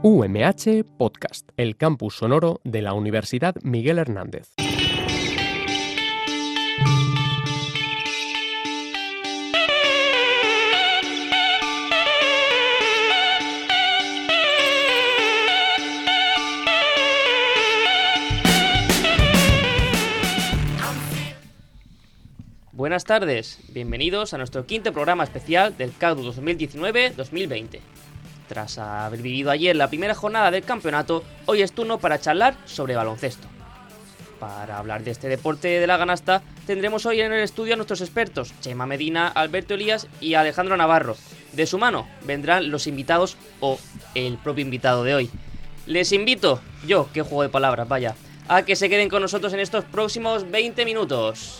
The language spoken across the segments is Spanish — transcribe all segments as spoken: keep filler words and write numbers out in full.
U M H Podcast, el campus sonoro de la Universidad Miguel Hernández. Buenas tardes, bienvenidos a nuestro quinto programa especial del CADU dos mil diecinueve dos mil veinte. Tras haber vivido ayer la primera jornada del campeonato, hoy es turno para charlar sobre baloncesto. Para hablar de este deporte de la canasta, tendremos hoy en el estudio a nuestros expertos, Chema Medina, Alberto Elías y Alejandro Navarro. De su mano vendrán los invitados o el propio invitado de hoy. Les invito, yo, qué juego de palabras, vaya, a que se queden con nosotros en estos próximos veinte minutos.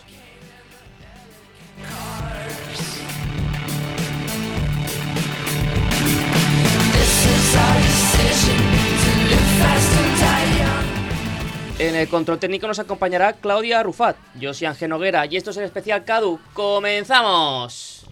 En el control técnico nos acompañará Claudia Rufat. Yo soy Ángel Noguera y esto es el especial CADU. ¡Comenzamos!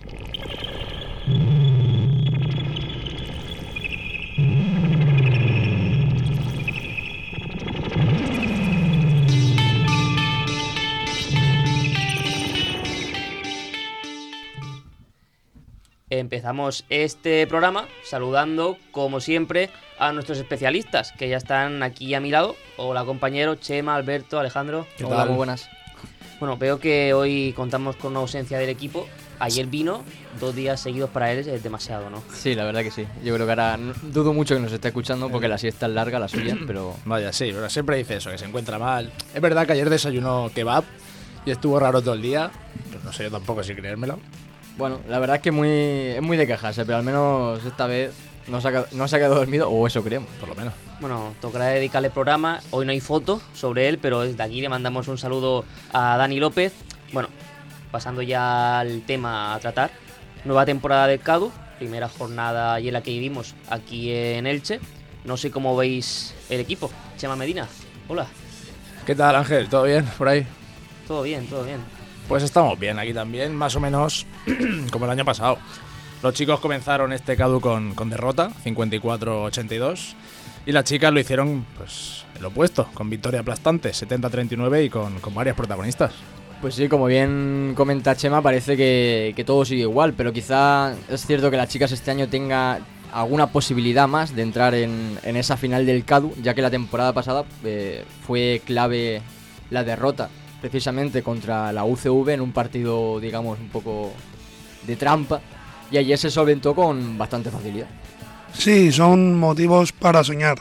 Empezamos este programa saludando, como siempre, a nuestros especialistas que ya están aquí a mi lado. Hola compañeros, Chema, Alberto, Alejandro. ¿Qué Hola, tal? muy buenas. Bueno, veo que hoy contamos con una ausencia del equipo. Ayer vino, dos días seguidos para él es demasiado, ¿no? Sí, la verdad que sí. Yo creo que ahora n- dudo mucho que nos esté escuchando porque la siesta es larga, la suya, pero... Vaya, sí, pero siempre dice eso, que se encuentra mal. Es verdad que ayer desayunó kebab y estuvo raro todo el día. Pero no sé yo tampoco si creérmelo. Bueno, la verdad es que muy, es muy de quejarse, pero al menos esta vez no se, ha, qued- no se ha quedado dormido, o eso creemos, por lo menos. Bueno, tocará dedicarle programa. Hoy no hay foto sobre él, pero desde aquí le mandamos un saludo a Dani López. Bueno, pasando ya al tema a tratar. Nueva temporada del CADU, primera jornada ayer la que vivimos aquí en Elche. No sé cómo veis el equipo. Chema Medina, hola. ¿Qué tal, Ángel? ¿Todo bien por ahí? Todo bien, todo bien. Pues estamos bien aquí también, más o menos como el año pasado. Los chicos comenzaron este CADU con, con derrota, cincuenta y cuatro a ochenta y dos. Y las chicas lo hicieron pues el opuesto, con victoria aplastante, setenta a treinta y nueve y con, con varias protagonistas. Pues sí, como bien comenta Chema, parece que, que todo sigue igual, pero quizá es cierto que las chicas este año tenga alguna posibilidad más de entrar en, en esa final del CADU, ya que la temporada pasada eh, fue clave la derrota precisamente contra la U C V en un partido, digamos, un poco de trampa, y ayer se solventó con bastante facilidad. Sí, son motivos para soñar.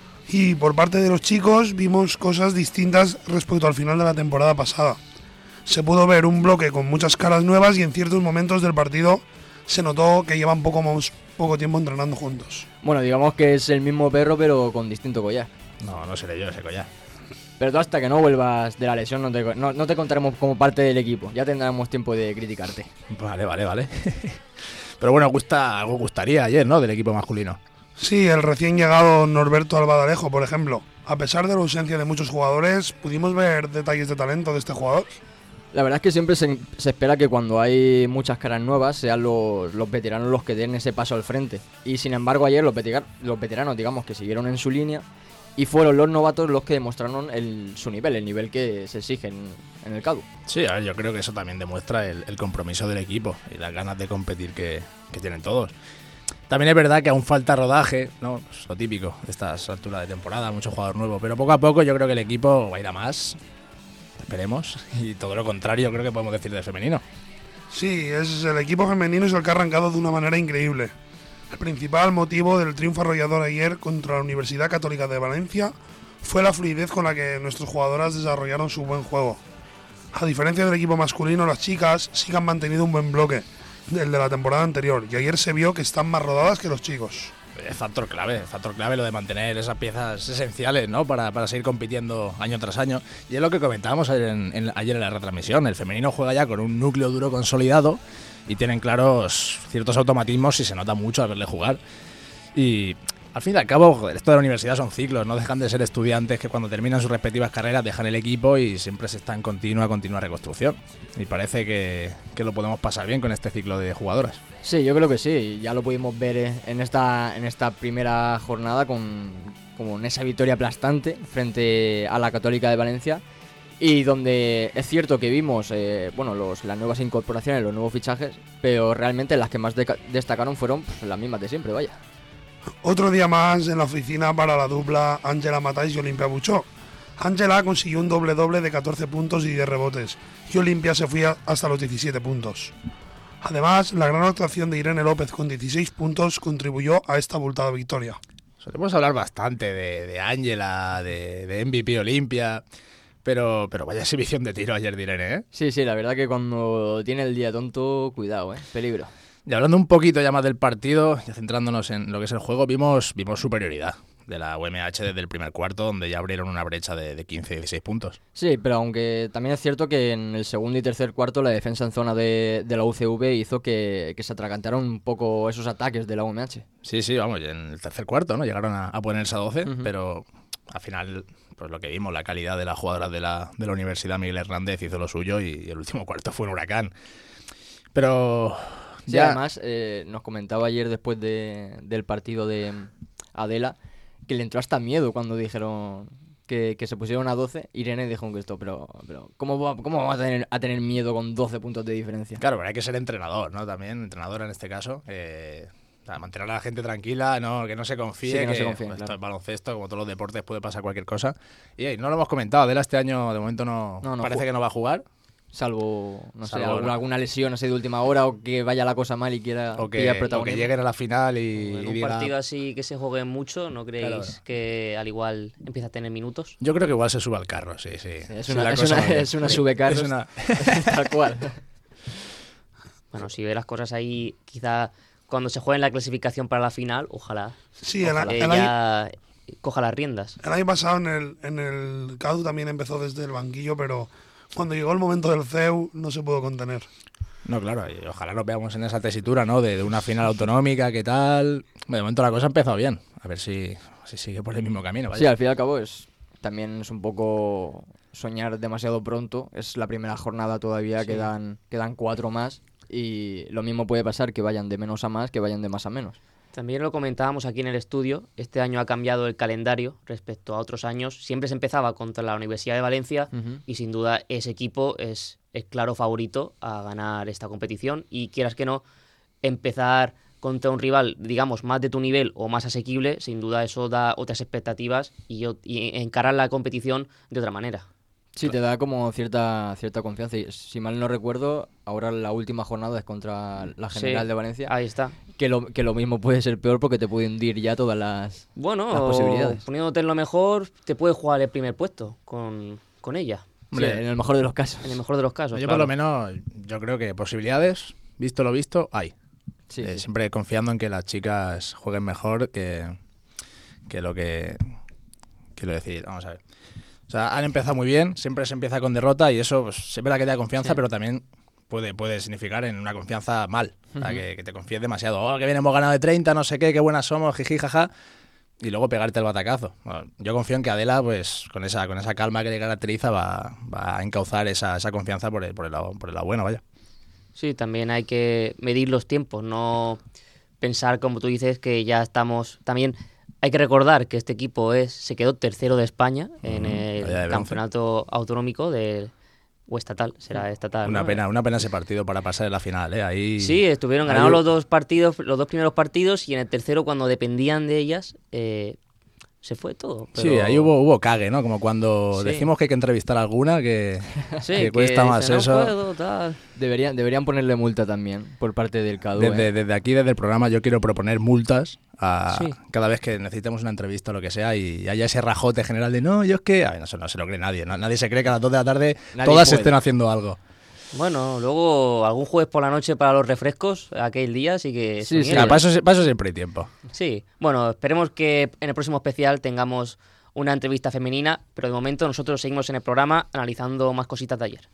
Y por parte de los chicos vimos cosas distintas respecto al final de la temporada pasada. Se pudo ver un bloque con muchas caras nuevas y en ciertos momentos del partido se notó que llevan poco, más, poco tiempo entrenando juntos. Bueno, digamos que es el mismo perro pero con distinto collar. No, no seré yo ese collar. Pero tú hasta que no vuelvas de la lesión no te, no, no te contaremos como parte del equipo. Ya tendremos tiempo de criticarte. Vale, vale, vale. Pero bueno, gusta, algo gustaría ayer, ¿no? Del equipo masculino. Sí, el recién llegado Norberto Albadalejo, por ejemplo. A pesar de la ausencia de muchos jugadores, pudimos ver detalles de talento de este jugador. La verdad es que siempre se, se espera que cuando hay muchas caras nuevas sean los, los veteranos los que den ese paso al frente. Y sin embargo ayer los, vetera- los veteranos, digamos, que siguieron en su línea y fueron los novatos los que demostraron el, su nivel, el nivel que se exige en, en el CADU. Sí, a ver, yo creo que eso también demuestra el, el compromiso del equipo y las ganas de competir que, que tienen todos. También es verdad que aún falta rodaje, ¿no? Pues lo típico de estas alturas de temporada, mucho jugador nuevo, pero poco a poco yo creo que el equipo va a ir a más, esperemos, y todo lo contrario creo que podemos decir del femenino. Sí, es el equipo femenino es el que ha arrancado de una manera increíble. El principal motivo del triunfo arrollador ayer contra la Universidad Católica de Valencia fue la fluidez con la que nuestras jugadoras desarrollaron su buen juego. A diferencia del equipo masculino, las chicas sí que han mantenido un buen bloque, el de la temporada anterior, y ayer se vio que están más rodadas que los chicos. Es factor clave, factor clave lo de mantener esas piezas esenciales, ¿no? Para, para seguir compitiendo año tras año. Y es lo que comentábamos ayer en, en, ayer en la retransmisión. El femenino juega ya con un núcleo duro consolidado y tienen claros ciertos automatismos y se nota mucho al verle jugar. Y Al fin y al cabo, joder, esto de la universidad son ciclos, no dejan de ser estudiantes que cuando terminan sus respectivas carreras dejan el equipo y siempre se está en continua, continua reconstrucción. Y parece que, que lo podemos pasar bien con este ciclo de jugadoras. Sí, yo creo que sí, ya lo pudimos ver en esta, en esta primera jornada con, con esa victoria aplastante frente a la Católica de Valencia. Y donde es cierto que vimos eh, bueno, los, las nuevas incorporaciones, los nuevos fichajes, pero realmente las que más deca- destacaron fueron pues, las mismas de siempre, vaya. Otro día más en la oficina para la dupla Ángela Matáis y Olimpia Buchó. Ángela consiguió un doble-doble de catorce puntos y diez rebotes, y Olimpia se fue hasta los diecisiete puntos. Además, la gran actuación de Irene López con dieciséis puntos contribuyó a esta abultada victoria. Solemos hablar bastante de, de Ángela, de, de M V P Olimpia, pero, pero vaya exhibición de tiro ayer de Irene, ¿eh? Sí, sí, la verdad que cuando tiene el día tonto, cuidado, ¿eh? Peligro. Y hablando un poquito ya más del partido, ya centrándonos en lo que es el juego, vimos, vimos superioridad de la U M H desde el primer cuarto, donde ya abrieron una brecha de, de quince a dieciséis puntos. Sí, pero aunque también es cierto que en el segundo y tercer cuarto la defensa en zona de, de la U C V hizo que, que se atragantaran un poco esos ataques de la U M H. Sí, sí, vamos, en el tercer cuarto, ¿no? Llegaron a, a ponerse a doce, uh-huh. Pero al final, pues lo que vimos, la calidad de las jugadoras de la, de la Universidad Miguel Hernández hizo lo suyo y, y el último cuarto fue un huracán. Pero... Sí, ya... además, eh, nos comentaba ayer después de, del partido de Adela que le entró hasta miedo cuando dijeron que, que se pusieron a doce. Irene dijo que esto, pero, pero ¿cómo, va, ¿cómo vamos a tener, a tener miedo con doce puntos de diferencia? Claro, pero hay que ser entrenador, ¿no? También, entrenadora en este caso. Eh, o sea, mantener a la gente tranquila, no, que no se confíe. Sí, que no que, se confíe, pues, claro. Esto es baloncesto, como todos los deportes, puede pasar cualquier cosa. Y hey, no lo hemos comentado, Adela este año de momento no, no, no parece ju- que no va a jugar. Salvo, no Salvo sé, alguna, no. alguna lesión así de última hora o que vaya la cosa mal y quiera O que, pillar o que protagonismo. lleguen a la final y, En y un diga... partido así que se juegue mucho, ¿no creéis Claro. que al igual empieza a tener minutos? Yo creo que igual se sube al carro, sí, sí. Sí, es Si una, la es cosa una, va bien. es una Sí. subecarros, Es una... tal cual. Bueno, si ve las cosas ahí, quizá cuando se juegue en la clasificación para la final, ojalá, Sí, el, ojalá el año, ella coja las riendas. el año pasado en el, en el C A D U también empezó desde el banquillo, pero cuando llegó el momento del C E U no se pudo contener. No, claro, y ojalá nos veamos en esa tesitura, ¿no? De, de una final autonómica, ¿qué tal? De momento la cosa ha empezado bien. A ver si, si sigue por el mismo camino. Vaya. Sí, al fin y al cabo es también es un poco soñar demasiado pronto. Es la primera jornada todavía, Sí. quedan, quedan cuatro más y lo mismo puede pasar que vayan de menos a más que vayan de más a menos. También lo comentábamos aquí en el estudio, este año ha cambiado el calendario respecto a otros años. Siempre se empezaba contra la Universidad de Valencia Uh-huh. y sin duda ese equipo es el claro favorito a ganar esta competición y quieras que no, empezar contra un rival, digamos, más de tu nivel o más asequible, sin duda eso da otras expectativas y, y encarar la competición de otra manera. Sí, te da como cierta cierta confianza. Y si mal no recuerdo, ahora la última jornada es contra la General Sí, de Valencia. Ahí está. Que lo, que lo mismo puede ser peor porque te puede hundir ya todas las, Bueno, las posibilidades. poniéndote en lo mejor, te puede jugar el primer puesto con, con ella, Sí, Hombre, en el mejor de los casos. en el mejor de los casos. yo claro. por lo menos, yo creo que posibilidades, visto lo visto, hay. Sí, Eh, sí. Siempre confiando en que las chicas jueguen mejor que, que lo que... Quiero decir, vamos a ver. O sea, han empezado muy bien, siempre se empieza con derrota y eso pues, siempre da que te da confianza, Sí. pero también puede, puede significar en una confianza mal. O sea, Ujú. que, que te confíes demasiado. Oh, que bien hemos ganado de treinta, no sé qué, qué buenas somos, jiji, jaja. Y luego pegarte el batacazo. Bueno, yo confío en que Adela, pues con esa, con esa calma que le caracteriza, va, va a encauzar esa, esa confianza por el, por, el lado, por el lado bueno, vaya. Sí, también hay que medir los tiempos, no pensar, como tú dices, que ya estamos... También hay que recordar que este equipo es se quedó tercero de España en Mm, el medalla de bronce. campeonato autonómico de, o estatal, será estatal. Una ¿no? pena, una pena ese partido para pasar en la final, ¿eh? Ahí... Sí, estuvieron ahí- ganando los dos partidos, los dos primeros partidos y en el tercero, cuando dependían de ellas, eh, se fue todo. Sí, pero- ahí hubo, hubo cague, ¿no? Como cuando Sí. decimos que hay que entrevistar a alguna, que, Sí, que cuesta más dice, "No eso". puedo, tal". Deberían, deberían ponerle multa también por parte del C A D U. Desde, ¿eh? desde aquí, desde el programa, yo quiero proponer multas a Sí. cada vez que necesitemos una entrevista o lo que sea y haya ese rajote general de no, yo es que... A ver, eso no se lo cree nadie, ¿no? Nadie se cree que a las dos de la tarde Nadie todas puede. estén haciendo algo. Bueno, luego algún jueves por la noche para los refrescos, aquel día, sí que... Sí, sí. soñé. Ah, para, eso, para eso siempre hay tiempo. Sí, bueno, esperemos que en el próximo especial tengamos una entrevista femenina, pero de momento nosotros seguimos en el programa analizando más cositas de ayer.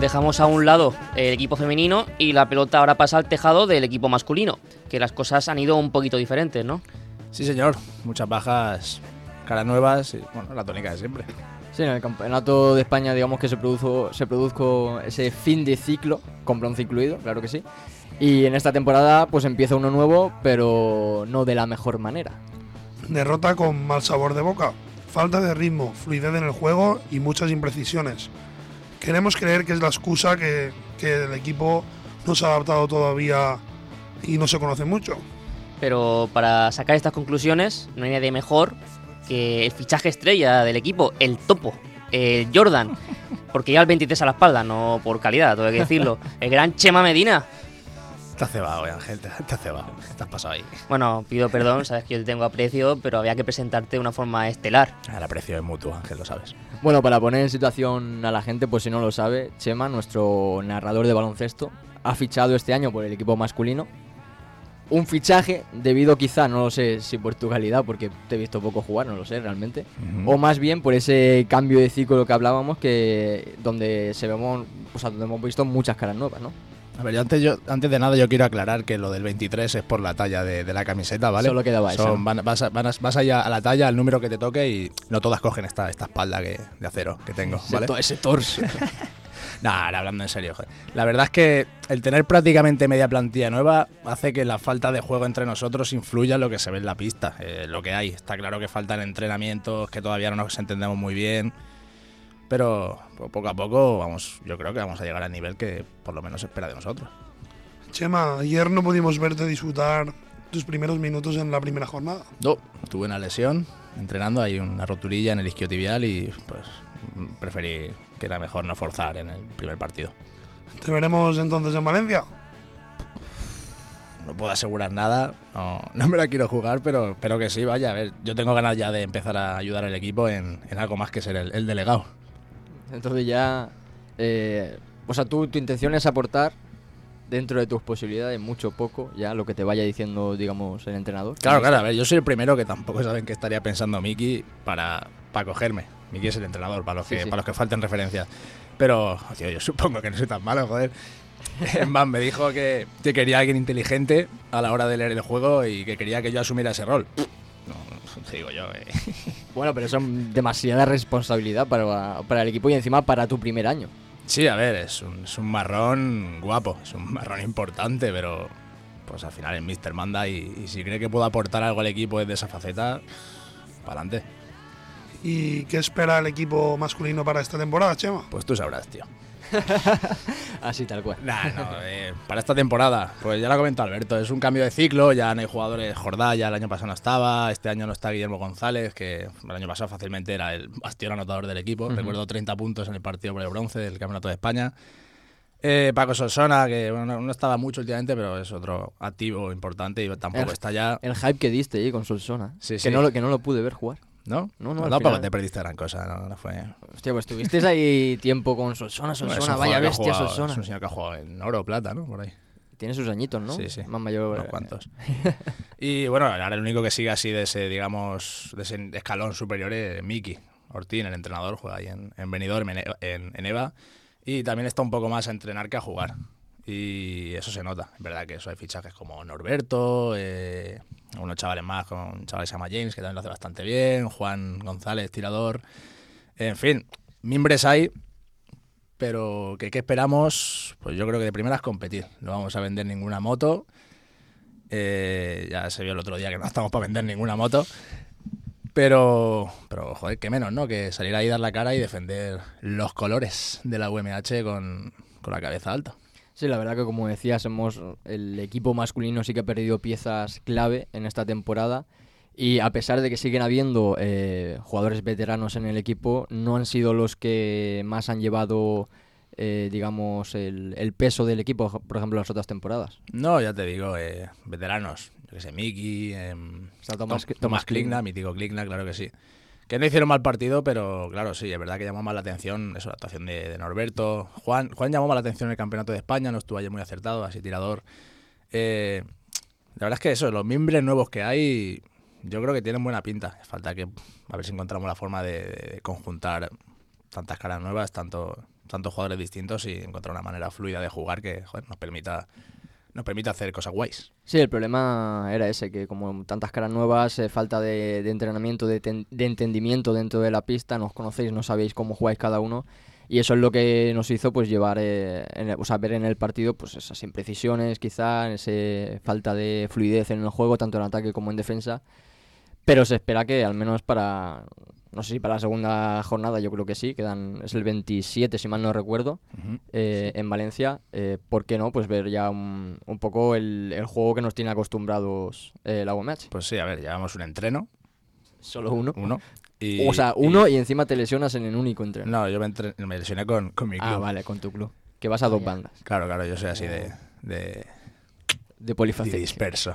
dejamos a un lado el equipo femenino y la pelota ahora pasa al tejado del equipo masculino, que las cosas han ido un poquito diferentes, ¿no? Sí, señor. Muchas bajas, caras nuevas y, bueno, la tónica de siempre. Sí, en el campeonato de España, digamos que se produjo, se produjo ese fin de ciclo, con bronce incluido, claro que sí. Y en esta temporada pues empieza uno nuevo, pero no de la mejor manera. Derrota con mal sabor de boca, falta de ritmo, fluidez en el juego y muchas imprecisiones. Queremos creer que es la excusa que, que el equipo no se ha adaptado todavía y no se conoce mucho. Pero para sacar estas conclusiones no hay nadie mejor que el fichaje estrella del equipo, el topo, el Jordan, porque lleva el veintitrés a la espalda, no por calidad, tengo que decirlo. El gran Chema Medina. Te has cebado, eh, Ángel, te, te has cebado, te has pasado ahí. Bueno, pido perdón, sabes que yo te tengo aprecio, pero había que presentarte de una forma estelar. El aprecio es mutuo, Ángel, lo sabes. Bueno, para poner en situación a la gente, pues si no lo sabe, Chema, nuestro narrador de baloncesto, ha fichado este año por el equipo masculino. Un fichaje debido quizá, no lo sé si por tu calidad, porque te he visto poco jugar, no lo sé realmente, uh-huh. o más bien por ese cambio de ciclo que hablábamos, que donde se vemos, o sea, donde hemos visto muchas caras nuevas, ¿no? A ver, yo antes, yo antes de nada yo quiero aclarar que lo del veintitrés es por la talla de, de la camiseta, ¿vale? Solo quedaba eso. Son, van, vas, a, van a, vas allá a la talla, al número que te toque y no todas cogen esta, esta espalda que, de acero que tengo, ¿vale? Ese, ese torso. Nah, hablando en serio, joder. La verdad es que el tener prácticamente media plantilla nueva hace que la falta de juego entre nosotros influya en lo que se ve en la pista, eh, lo que hay. Está claro que faltan entrenamientos, que todavía no nos entendemos muy bien, pero poco a poco vamos, yo creo que vamos a llegar al nivel que por lo menos se espera de nosotros. Chema, ayer no pudimos verte disfrutar tus primeros minutos en la primera jornada. No, tuve una lesión entrenando, hay una roturilla en el isquiotibial y pues preferí que era mejor no forzar en el primer partido. ¿Te veremos entonces en Valencia? No puedo asegurar nada, no, no me la quiero jugar, pero espero que sí, vaya, a ver, yo tengo ganas ya de empezar a ayudar al equipo en, en algo más que ser el, el delegado. Entonces ya, eh, o sea, tú, tu intención es aportar dentro de tus posibilidades, mucho o poco, ya lo que te vaya diciendo, digamos, el entrenador. Claro, claro, a ver, yo soy el primero que tampoco saben qué estaría pensando Miki para, para cogerme. Miki es el entrenador, para los que, sí, sí. para los que falten referencias. Pero, tío, yo supongo que no soy tan malo, joder. Van me dijo que, que quería alguien inteligente a la hora de leer el juego y que quería que yo asumiera ese rol. No, no digo yo, eh. Bueno, pero eso es demasiada responsabilidad para, para el equipo y encima para tu primer año. Sí, a ver, es un, es un marrón guapo, es un marrón importante, pero pues al final el míster manda y, y si cree que puedo aportar algo al equipo desde esa faceta, para adelante. ¿Y qué espera el equipo masculino para esta temporada, Chema? Pues tú sabrás, tío. Así tal cual. Nah, no, eh, para esta temporada, pues ya lo ha comentado Alberto, es un cambio de ciclo, ya no hay jugadores. Jordá ya el año pasado no estaba, este año no está Guillermo González, que el año pasado fácilmente era el bastión anotador del equipo. Uh-huh. Recuerdo treinta puntos en el partido por el bronce del Campeonato de España. Eh, Paco Solsona, que bueno, no estaba mucho últimamente, pero es otro activo importante y tampoco el, está ya. El hype que diste ahí con Solsona, sí, que, sí. No lo, que no lo pude ver jugar. ¿No? No, no, no, no porque te perdiste gran cosa, no, no fue... Hostia, pues estuviste ahí tiempo con Solsona, Solsona, bueno, vaya bestia jugado, Solsona. Es un señor que ha jugado en oro o plata, ¿no? Por ahí. Tiene sus añitos, ¿no? Sí, sí. Más mayor. Unos cuantos. Y bueno, ahora el único que sigue así de ese, digamos, de ese escalón superior es Miki Ortín, el entrenador, juega ahí en, en Benidorm, en, en, en EVA, y también está un poco más a entrenar que a jugar. Y eso se nota, es verdad que eso hay fichajes como Norberto, eh, unos chavales más, con un chaval que se llama James, que también lo hace bastante bien, Juan González, tirador, en fin, mimbres hay, pero que ¿qué esperamos? Pues yo creo que de primeras competir, no vamos a vender ninguna moto, eh, ya se vio el otro día que no estamos para vender ninguna moto, pero, pero joder, qué menos, ¿no? Que salir ahí, dar la cara y defender los colores de la U M H con, con la cabeza alta. Sí, la verdad que como decías, hemos, el equipo masculino sí que ha perdido piezas clave en esta temporada y a pesar de que siguen habiendo eh, jugadores veteranos en el equipo, no han sido los que más han llevado, eh, digamos, el, el peso del equipo, por ejemplo, en las otras temporadas. No, ya te digo, eh, veteranos, yo que sé, Miki, eh, Tomás, Tom, Tomás Kligna, mítico Kligna, claro que sí. Que no hicieron mal partido, pero claro, sí, es verdad que llamó más la atención eso, la actuación de, de Norberto. Juan Juan llamó más la atención en el Campeonato de España, no estuvo ayer muy acertado, así tirador. Eh, la verdad es que eso, los mimbres nuevos que hay, yo creo que tienen buena pinta. Falta que a ver si encontramos la forma de, de conjuntar tantas caras nuevas, tanto tantos jugadores distintos y encontrar una manera fluida de jugar que joder, nos permita nos permite hacer cosas guays. Sí, el problema era ese, que como tantas caras nuevas, eh, falta de, de entrenamiento, de, ten, de entendimiento dentro de la pista, no os conocéis, no sabéis cómo jugáis cada uno, y eso es lo que nos hizo pues llevar, eh, en el, o sea, ver en el partido pues esas imprecisiones, quizá, esa falta de fluidez en el juego, tanto en ataque como en defensa, pero se espera que al menos para... No sé si para la segunda jornada, yo creo que sí, quedan, es el veintisiete, si mal no recuerdo, uh-huh. eh, en Valencia. Eh, ¿Por qué no? Pues ver ya un, un poco el, el juego que nos tiene acostumbrados eh, la U M H. Pues sí, a ver, llevamos un entreno. ¿Solo uno? Uno. Y, o sea, uno y, y encima te lesionas en el único entreno. No, yo me, entre, me lesioné con, con mi club. Ah, vale, con tu club. Que vas a dos ah, bandas. Claro, claro, yo soy así de... De, de polifacético. De disperso.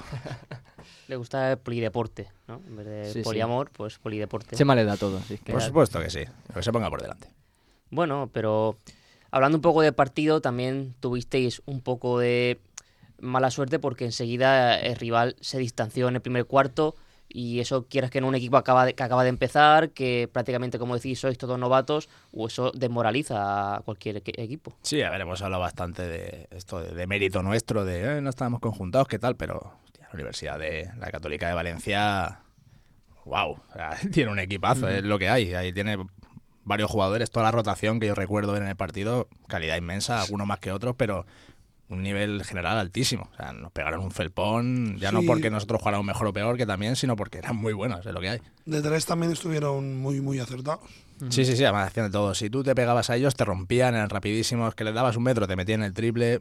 Le gusta el polideporte, ¿no? En vez de sí, poliamor, sí. pues polideporte. Chema le da todo, así que... Por supuesto que sí, lo que se ponga por delante. Bueno, pero hablando un poco de partido, también tuvisteis un poco de mala suerte porque enseguida el rival se distanció en el primer cuarto y eso, quieras que no, un equipo acaba de, que acaba de empezar, que prácticamente, como decís, sois todos novatos, o eso desmoraliza a cualquier equipo. Sí, a ver, hemos hablado bastante de esto, de, de mérito nuestro, de eh, no estábamos conjuntados, ¿qué tal? Pero... La Universidad de la Católica de Valencia, wow, o sea, tiene un equipazo, mm-hmm. es lo que hay. Ahí tiene varios jugadores, toda la rotación que yo recuerdo ver en el partido, calidad inmensa, algunos más que otros, pero un nivel general altísimo. O sea, nos pegaron un felpón, ya sí. no porque nosotros jugáramos mejor o peor que también, sino porque eran muy buenos, es lo que hay. De tres también estuvieron muy, muy acertados. Sí, sí, sí, además hacían de todo. Si tú te pegabas a ellos, te rompían, eran rapidísimos, que les dabas un metro, te metían el triple.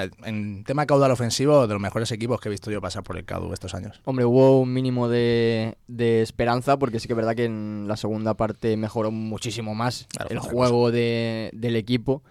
En tema caudal ofensivo, de los mejores equipos que he visto yo pasar por el C A D U estos años. Hombre, hubo un mínimo de, de esperanza, porque sí que es verdad que en la segunda parte mejoró muchísimo más claro, el juego de, del equipo.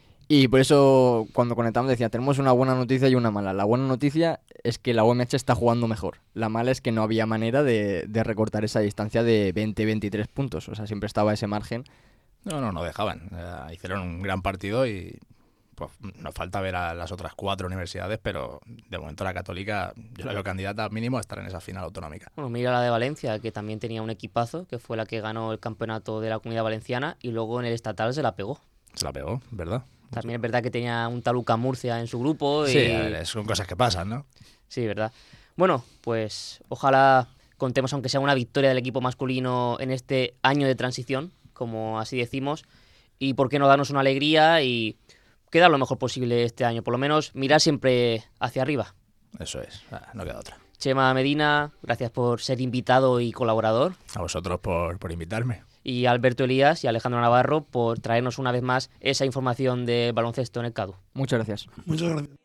Y por eso, cuando conectamos, decía, tenemos una buena noticia y una mala. La buena noticia es que la U M H está jugando mejor. La mala es que no había manera de, de recortar esa distancia de veinte veintitrés puntos. O sea, siempre estaba ese margen. No, no, no dejaban. Uh, hicieron un gran partido y pues nos falta ver a las otras cuatro universidades, pero de momento la Católica, yo la veo candidata mínimo a estar en esa final autonómica. Bueno, mira la de Valencia, que también tenía un equipazo, que fue la que ganó el campeonato de la Comunidad Valenciana y luego en el estatal se la pegó. Se la pegó, ¿verdad? También es verdad que tenía un Taluca Murcia en su grupo. Y... Sí, a ver, son cosas que pasan, ¿no? Sí, verdad. Bueno, pues ojalá contemos, aunque sea una victoria del equipo masculino en este año de transición, como así decimos, y por qué no darnos una alegría y quedar lo mejor posible este año. Por lo menos mirar siempre hacia arriba. Eso es, no queda otra. Chema Medina, gracias por ser invitado y colaborador. A vosotros por, por invitarme. Y a Alberto Elías y a Alejandro Navarro por traernos una vez más esa información de baloncesto en el C A D U. Muchas gracias. Muchas gracias.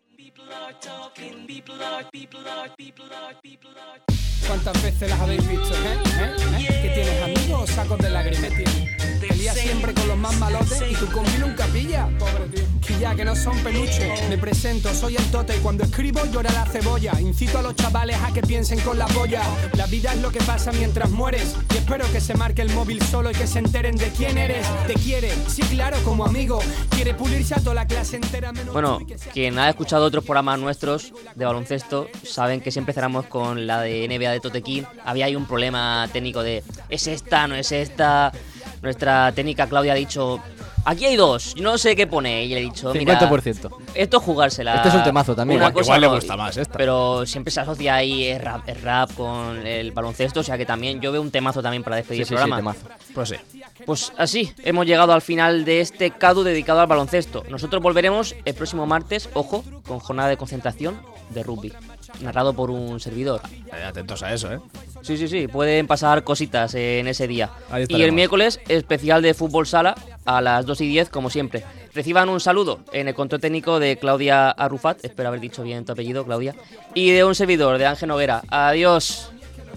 ¿Cuántas veces las habéis visto, eh? ¿Eh? ¿Eh? ¿Que tienes amigos o sacos de lágrimas? Te lías siempre con los más malotes y tú con mí nunca pillas. Pobre tío. Que ya que no son peluches. Me presento, soy el Tote y cuando escribo llora la cebolla. Incito a los chavales a que piensen con la polla. La vida es lo que pasa mientras mueres. Y espero que se marque el móvil solo y que se enteren de quién eres. Te quiere, sí claro, como amigo. Quiere pulirse a toda la clase entera menos. Bueno, quien ha escuchado otros programas nuestros de baloncesto saben que siempre cerramos con la de N B A de Totequín. Había ahí un problema técnico de ¿es esta, no es esta? Nuestra técnica Claudia ha dicho aquí hay dos, no sé qué pone. Y le he dicho, mira, cincuenta por ciento. Esto es jugársela. Este es un temazo también. Una cosa igual no, le gusta más esta. Pero siempre se asocia ahí el rap, el rap con el baloncesto. O sea que también yo veo un temazo también para despedir sí, el sí, programa. Sí, temazo. Pues sí. Pues así, hemos llegado al final de este C A D U dedicado al baloncesto. Nosotros volveremos el próximo martes, ojo, con jornada de concentración de rugby, narrado por un servidor. Eh, atentos a eso, ¿eh? Sí, sí, sí, pueden pasar cositas en ese día. Ahí y el miércoles, especial de fútbol sala a las dos y diez, como siempre. Reciban un saludo en el control técnico de Claudia Arrufat, espero haber dicho bien tu apellido, Claudia, y de un servidor, de Ángel Noguera. Adiós.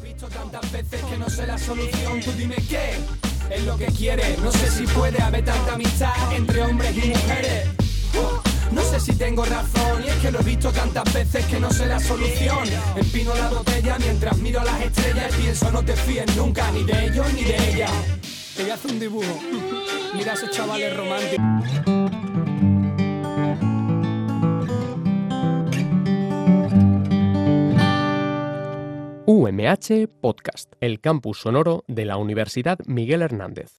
Es lo que quiere, no sé si puede haber tanta amistad entre hombres y mujeres. No sé si tengo razón y es que lo he visto tantas veces que no sé la solución. Empino la botella mientras miro las estrellas y pienso no te fíes nunca ni de ellos ni de ella. Te voy a hacer un dibujo. Mira a esos chavales románticos. U M H Podcast, el campus sonoro de la Universidad Miguel Hernández.